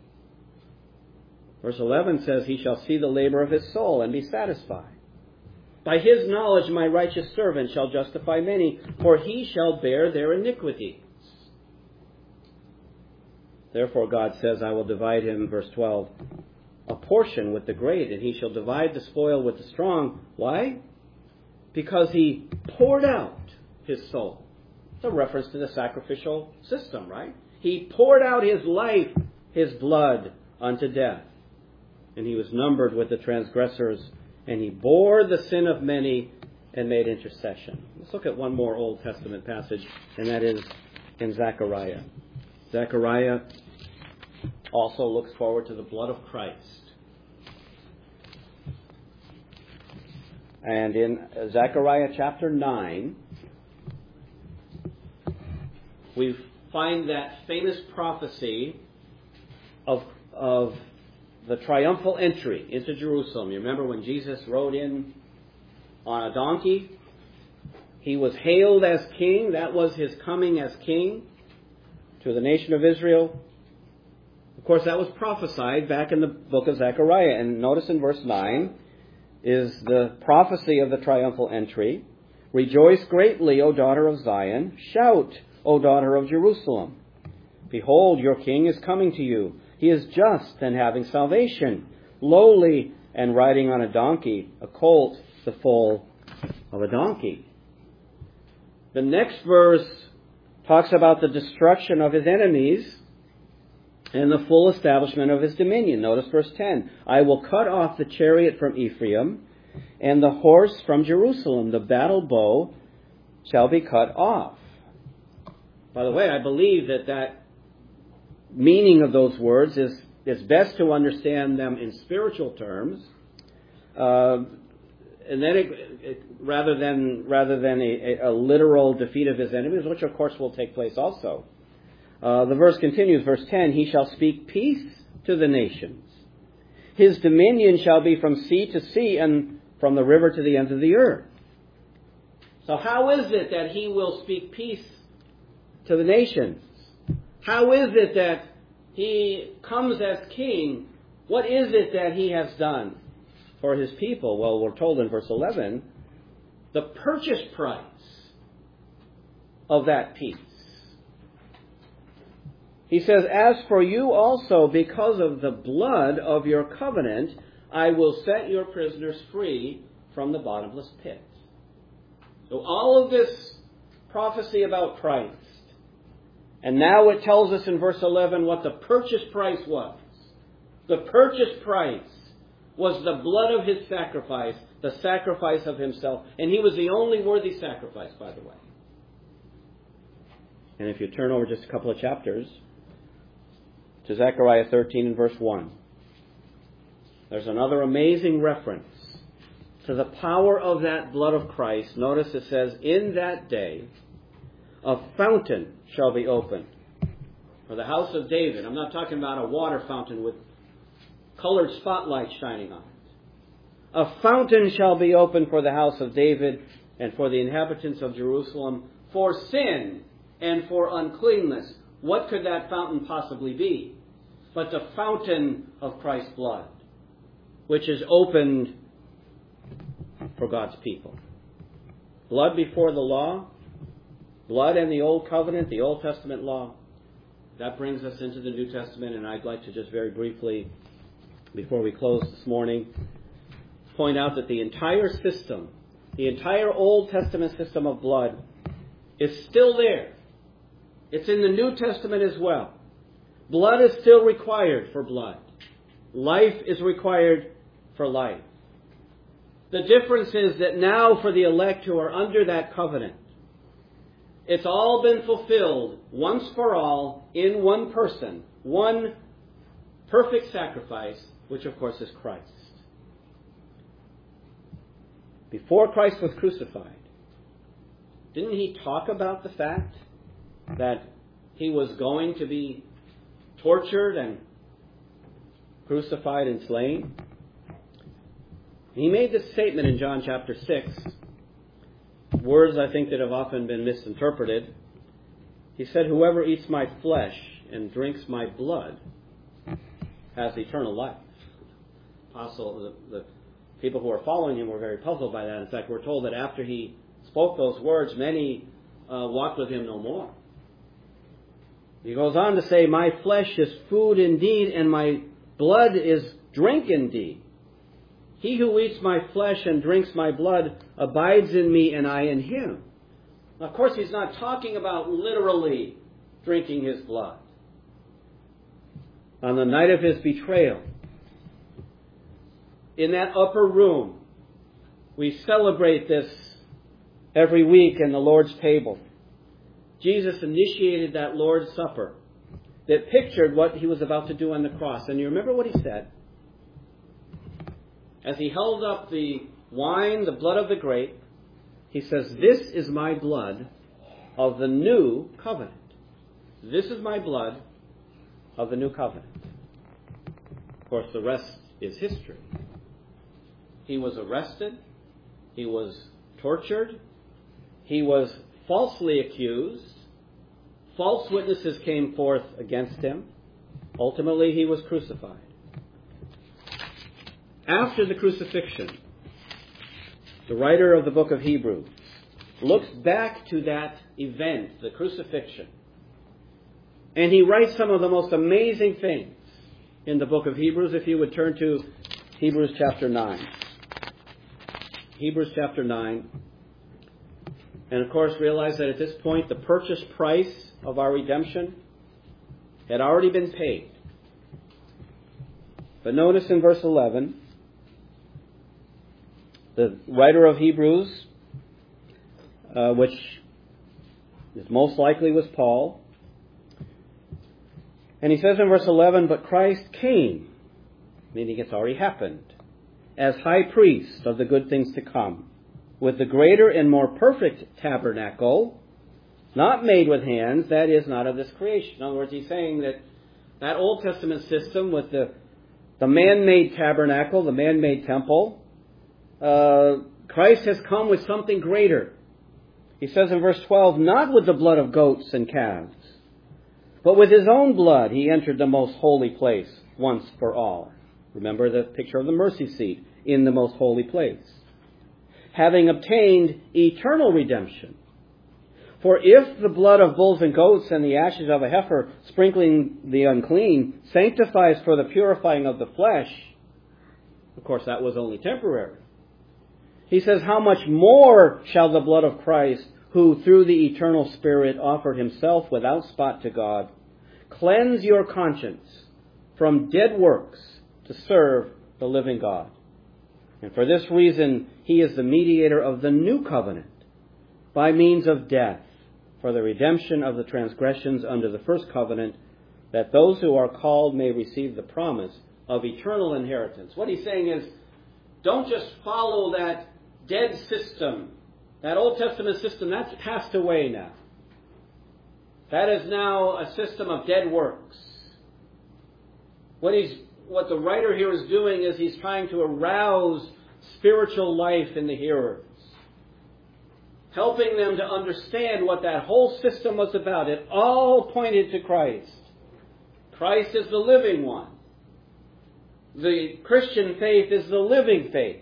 Verse eleven says, he shall see the labor of his soul and be satisfied. By his knowledge my righteous servant shall justify many, for he shall bear their iniquities. Therefore God says, I will divide him, verse twelve, a portion with the great, and he shall divide the spoil with the strong. Why? Because he poured out his soul. It's a reference to the sacrificial system, right? He poured out his life, his blood, unto death. And he was numbered with the transgressors, and he bore the sin of many and made intercession. Let's look at one more Old Testament passage, and that is in Zechariah. Zechariah also looks forward to the blood of Christ. And in Zechariah chapter nine, we find that famous prophecy of, of the triumphal entry into Jerusalem. You remember when Jesus rode in on a donkey? He was hailed as king. That was his coming as king to the nation of Israel. Of course, that was prophesied back in the book of Zechariah. And notice in verse nine is the prophecy of the triumphal entry. Rejoice greatly, O daughter of Zion. Shout, O daughter of Jerusalem. Behold, your king is coming to you. He is just and having salvation, lowly and riding on a donkey, a colt, the foal of a donkey. The next verse talks about the destruction of his enemies and the full establishment of his dominion. Notice verse ten. I will cut off the chariot from Ephraim and the horse from Jerusalem. The battle bow shall be cut off. By the way, I believe that that meaning of those words is, is best to understand them in spiritual terms, uh, and then it, it, rather than rather than a, a literal defeat of his enemies, which of course will take place also. Uh, the verse continues, verse ten, he shall speak peace to the nations. His dominion shall be from sea to sea and from the river to the ends of the earth. So how is it that he will speak peace to the nations? How is it that he comes as king? What is it that he has done for his people? Well, we're told in verse eleven, the purchase price of that peace. He says, as for you also, because of the blood of your covenant, I will set your prisoners free from the bottomless pit. So all of this prophecy about Christ, and now it tells us in verse eleven what the purchase price was. The purchase price was the blood of his sacrifice, the sacrifice of himself. And he was the only worthy sacrifice, by the way. And if you turn over just a couple of chapters to Zechariah thirteen and verse one, there's another amazing reference to the power of that blood of Christ. Notice it says, in that day, a fountain shall be opened for the house of David. I'm not talking about a water fountain with colored spotlights shining on it. A fountain shall be opened for the house of David and for the inhabitants of Jerusalem for sin and for uncleanness. What could that fountain possibly be but the fountain of Christ's blood, which is opened for God's people? Blood before the law, blood and the Old Covenant, the Old Testament law. That brings us into the New Testament, and I'd like to just very briefly, before we close this morning, point out that the entire system, the entire Old Testament system of blood, is still there. It's in the New Testament as well. Blood is still required for blood. Life is required for life. The difference is that now for the elect who are under that covenant, It's all been fulfilled once for all in one person, one perfect sacrifice, which of course is Christ. Before Christ was crucified, didn't he talk about the fact that he was going to be tortured and crucified and slain? He made this statement in John chapter six, words I think that have often been misinterpreted. He said, "Whoever eats my flesh and drinks my blood has eternal life." Apostle, the, the people who were following him were very puzzled by that. In fact, we're told that after he spoke those words, many uh, walked with him no more. He goes on to say, "My flesh is food indeed, and my blood is drink indeed. He who eats my flesh and drinks my blood abides in me, and I in him." Now, of course, he's not talking about literally drinking his blood. On the night of his betrayal, in that upper room, we celebrate this every week in the Lord's table. Jesus initiated that Lord's Supper that pictured what he was about to do on the cross. And you remember what he said? As he held up the wine, the blood of the grape, he says, "This is my blood of the new covenant." This is my blood of the new covenant. Of course, the rest is history. He was arrested. He was tortured. He was falsely accused. False witnesses came forth against him. Ultimately, he was crucified. After the crucifixion, the writer of the book of Hebrews looks back to that event, the crucifixion, and he writes some of the most amazing things in the book of Hebrews. If you would turn to Hebrews chapter nine. Hebrews chapter nine. And of course, realize that at this point, the purchase price of our redemption had already been paid. But notice in verse eleven, the writer of Hebrews, uh, which is most likely was Paul, and he says in verse eleven, "But Christ came," meaning it's already happened, "as high priest of the good things to come, with the greater and more perfect tabernacle, not made with hands, that is, not of this creation." In other words, he's saying that that Old Testament system with the, the man-made tabernacle, the man-made temple, uh, Christ has come with something greater. He says in verse twelve, "Not with the blood of goats and calves, but with his own blood he entered the most holy place once for all." Remember the picture of the mercy seat in the most holy place. "Having obtained eternal redemption. For if the blood of bulls and goats and the ashes of a heifer sprinkling the unclean sanctifies for the purifying of the flesh," of course that was only temporary. He says, "How much more shall the blood of Christ, who through the eternal Spirit offered himself without spot to God, cleanse your conscience from dead works to serve the living God. And for this reason, he is the mediator of the new covenant by means of death for the redemption of the transgressions under the first covenant, that those who are called may receive the promise of eternal inheritance." What he's saying is, don't just follow that dead system. That Old Testament system, that's passed away now. That is now a system of dead works. What he's, what the writer here is doing is he's trying to arouse spiritual life in the hearers, helping them to understand what that whole system was about. It all pointed to Christ. Christ is the living one. The Christian faith is the living faith.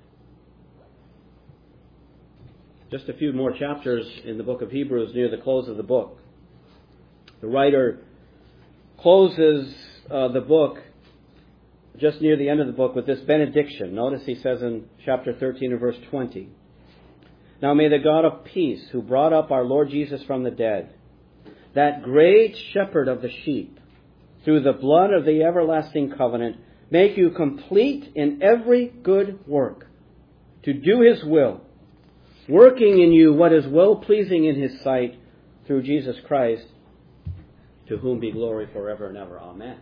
Just a few more chapters in the book of Hebrews near the close of the book. The writer closes uh, the book just near the end of the book with this benediction. Notice he says in chapter thirteen and verse twenty, "Now may the God of peace, who brought up our Lord Jesus from the dead, that great shepherd of the sheep, through the blood of the everlasting covenant, make you complete in every good work, to do his will, working in you what is well-pleasing in his sight, through Jesus Christ, to whom be glory forever and ever. Amen.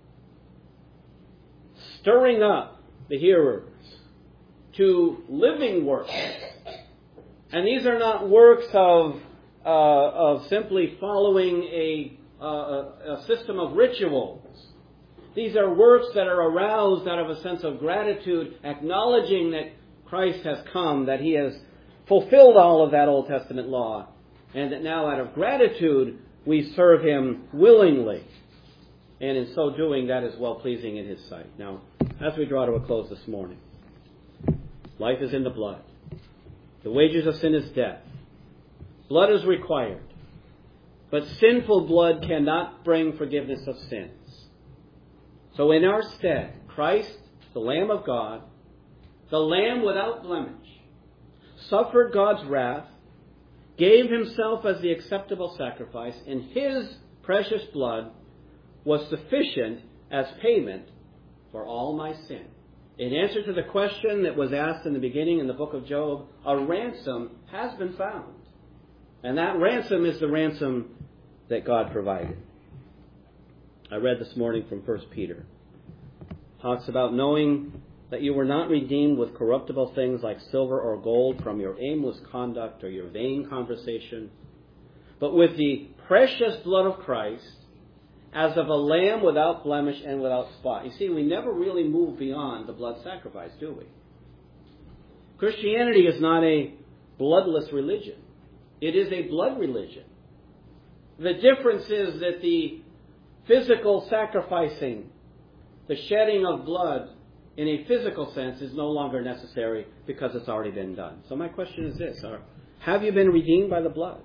Stirring up the hearers to living works. And these are not works of, uh, of simply following a, uh, a system of rituals. These are works that are aroused out of a sense of gratitude, acknowledging that Christ has come, that He has fulfilled all of that Old Testament law, and that now out of gratitude we serve Him willingly. And in so doing, that is well-pleasing in His sight. Now, as we draw to a close this morning, life is in the blood. The wages of sin is death. Blood is required. But sinful blood cannot bring forgiveness of sins. So in our stead, Christ, the Lamb of God, the Lamb without blemish, suffered God's wrath, gave Himself as the acceptable sacrifice, and His precious blood was sufficient as payment for all my sin. In answer to the question that was asked in the beginning in the book of Job, a ransom has been found. And that ransom is the ransom that God provided. I read this morning from First Peter. It talks about knowing that you were not redeemed with corruptible things like silver or gold from your aimless conduct or your vain conversation, but with the precious blood of Christ, as of a lamb without blemish and without spot. You see, we never really move beyond the blood sacrifice, do we? Christianity is not a bloodless religion. It is a blood religion. The difference is that the physical sacrificing, the shedding of blood in a physical sense is no longer necessary because it's already been done. So my question is this: are, have you been redeemed by the blood?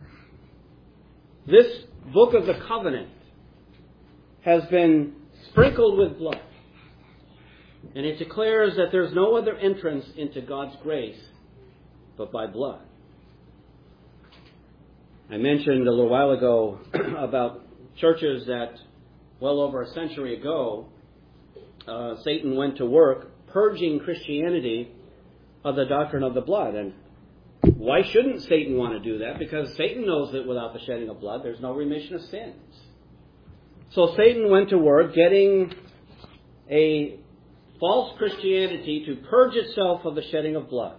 This book of the covenant has been sprinkled with blood. And it declares that there's no other entrance into God's grace but by blood. I mentioned a little while ago about churches that, well over a century ago, uh, Satan went to work purging Christianity of the doctrine of the blood. And why shouldn't Satan want to do that? Because Satan knows that without the shedding of blood, there's no remission of sins. So Satan went to work getting a false Christianity to purge itself of the shedding of blood.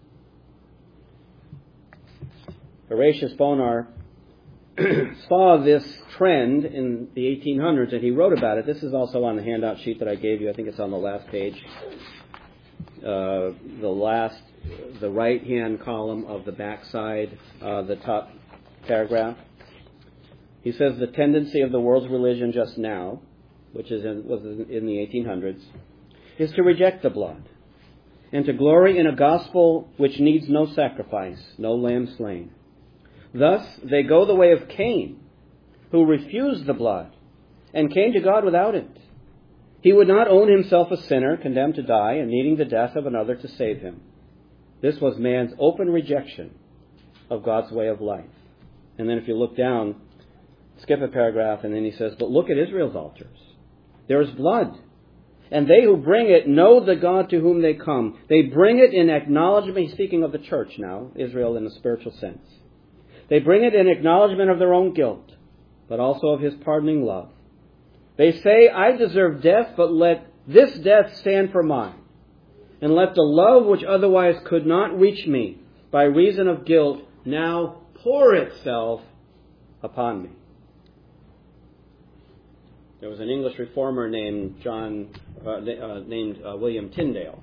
Horatius Bonar saw this trend in the eighteen hundreds, and he wrote about it. This is also on the handout sheet that I gave you. I think it's on the last page. Uh, the last, the right-hand column of the backside, uh, the top paragraph. He says the tendency of the world's religion just now, which is in, was in the eighteen hundreds, is to reject the blood and to glory in a gospel which needs no sacrifice, no lamb slain. Thus, they go the way of Cain, who refused the blood and came to God without it. He would not own himself a sinner, condemned to die, and needing the death of another to save him. This was man's open rejection of God's way of life. And then if you look down, skip a paragraph, and then he says, but look at Israel's altars. There is blood. And they who bring it know the God to whom they come. They bring it in acknowledgement. He's speaking of the church now, Israel in a spiritual sense. They bring it in acknowledgement of their own guilt, but also of His pardoning love. They say, I deserve death, but let this death stand for mine. And let the love which otherwise could not reach me by reason of guilt now pour itself upon me. There was an English reformer named John, uh, uh, named uh, William Tyndale.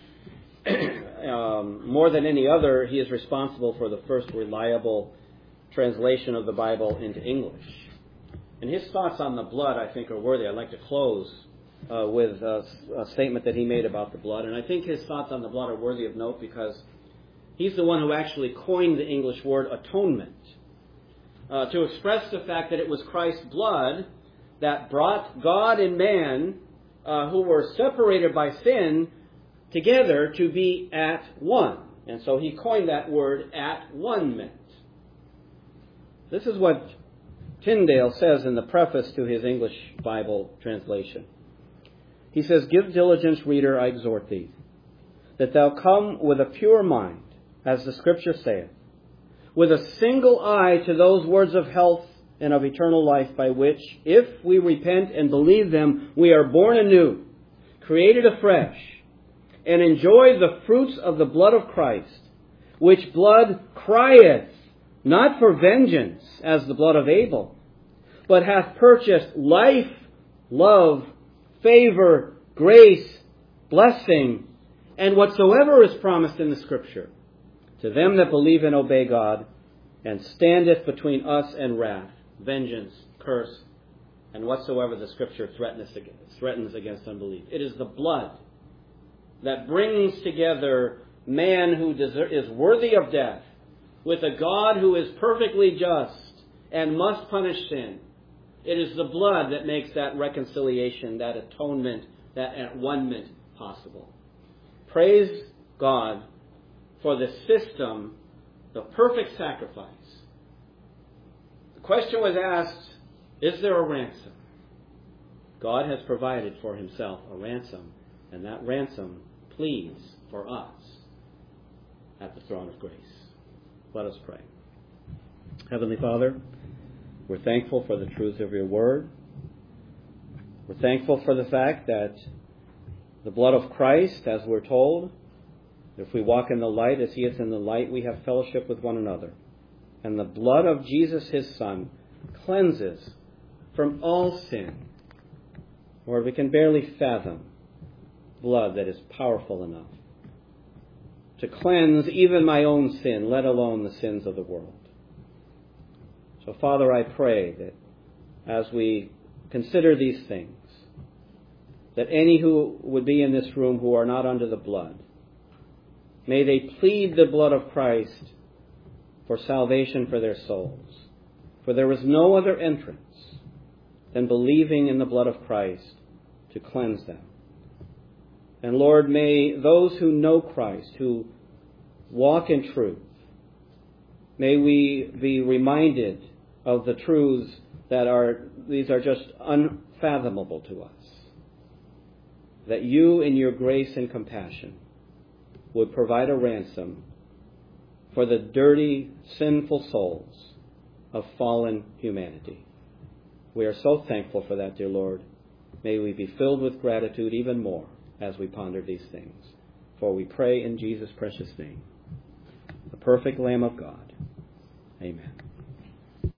um, more than any other, he is responsible for the first reliable translation of the Bible into English. And his thoughts on the blood, I think, are worthy. I'd like to close uh, with a, a statement that he made about the blood. And I think his thoughts on the blood are worthy of note because he's the one who actually coined the English word atonement uh, to express the fact that it was Christ's blood that brought God and man, uh, who were separated by sin, together to be at one. And so he coined that word at one-ment. This is what Tyndale says in the preface to his English Bible translation. He says, give diligence, reader, I exhort thee, that thou come with a pure mind, as the Scripture saith, with a single eye to those words of health and of eternal life by which, if we repent and believe them, we are born anew, created afresh, and enjoy the fruits of the blood of Christ, which blood crieth, not for vengeance, as the blood of Abel, but hath purchased life, love, favor, grace, blessing, and whatsoever is promised in the Scripture, to them that believe and obey God, and standeth between us and wrath, vengeance, curse, and whatsoever the Scripture threatens against, threatens against unbelief. It is the blood that brings together man who deser- is worthy of death with a God who is perfectly just and must punish sin. It is the blood that makes that reconciliation, that atonement, that at-one-ment possible. Praise God for the system, the perfect sacrifice. The question was asked, is there a ransom? God has provided for himself a ransom, and that ransom pleads for us at the throne of grace. Let us pray. Heavenly Father, we're thankful for the truth of your word. We're thankful for the fact that the blood of Christ, as we're told, if we walk in the light as he is in the light, we have fellowship with one another. And the blood of Jesus, his Son, cleanses from all sin. Lord, we can barely fathom blood that is powerful enough to cleanse even my own sin, let alone the sins of the world. So, Father, I pray that as we consider these things, that any who would be in this room who are not under the blood, may they plead the blood of Christ for salvation for their souls. For there is no other entrance than believing in the blood of Christ to cleanse them. And Lord, may those who know Christ, who walk in truth, may we be reminded of the truths that are, these are just unfathomable to us. That you in your grace and compassion would provide a ransom for the dirty, sinful souls of fallen humanity. We are so thankful for that, dear Lord. May we be filled with gratitude even more as we ponder these things. For we pray in Jesus' precious name, the perfect Lamb of God. Amen.